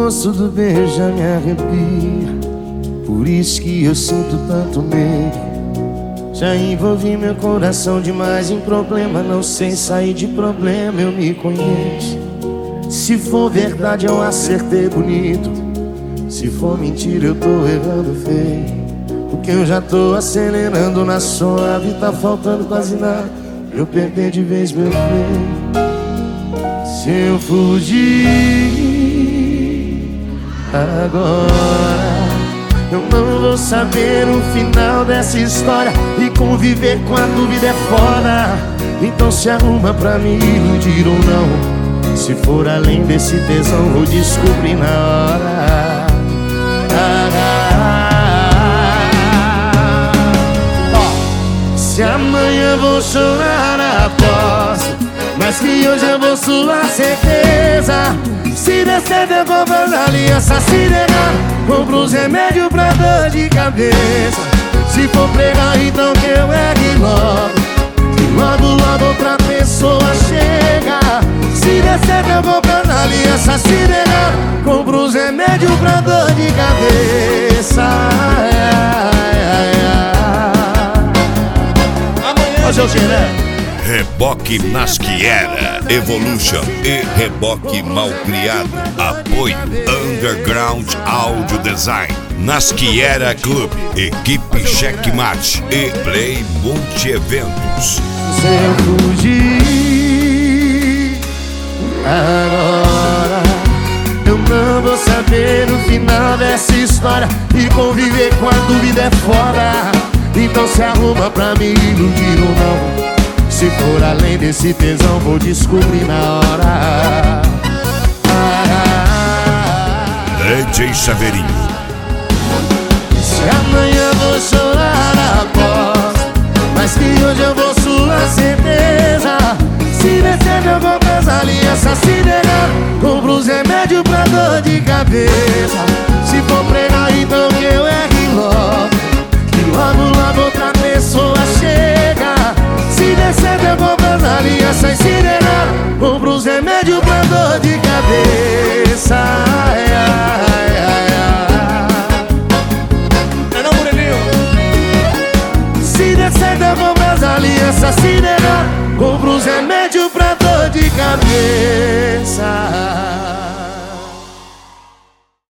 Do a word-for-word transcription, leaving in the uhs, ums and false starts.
gosto do beijo já me arrepia. Por isso que eu sinto tanto medo. Já envolvi meu coração demais em problema. Não sei sair de problema, eu me conheço. Se for verdade eu acertei bonito. Se for mentira eu tô errando feio. Porque eu já tô acelerando na suave. Tá faltando quase nada eu perder de vez meu freio. Se eu fugir agora, eu não vou saber o final dessa história. E conviver com a dúvida é foda. Então se arruma pra me iludir ou não. Se for além desse tesão vou descobrir na hora. ah, ah, ah. Se amanhã vou chorar, aposto, mas que hoje eu vou suar certeza. Se der certo eu compro as alianças, se negar compro os remédios pra dor de cabeça. Se for pregar então que eu ergue logo, que logo logo outra pessoa chega. Se der certo eu compro as alianças, se negar compro os remédios pra dor de cabeça. Amanhã hoje eu quero Reboque Nasciera Evolution e Reboque Malcriado. Apoio Underground Audio Design, Nasciera Club, Equipe Checkmate e Play Multi Eventos. Se eu fugir agora, eu não vou saber o final dessa história. E conviver com a dúvida é foda. Então se arruma pra me iludir ou não. Se for além desse tesão vou descobrir na hora. ah, D J Saveirinho. Se amanhã vou chorar, aposto, mas que hoje eu vou suar certeza. Se descer eu vou pras alianças, se negar compro os remédios pra dor de cabeça.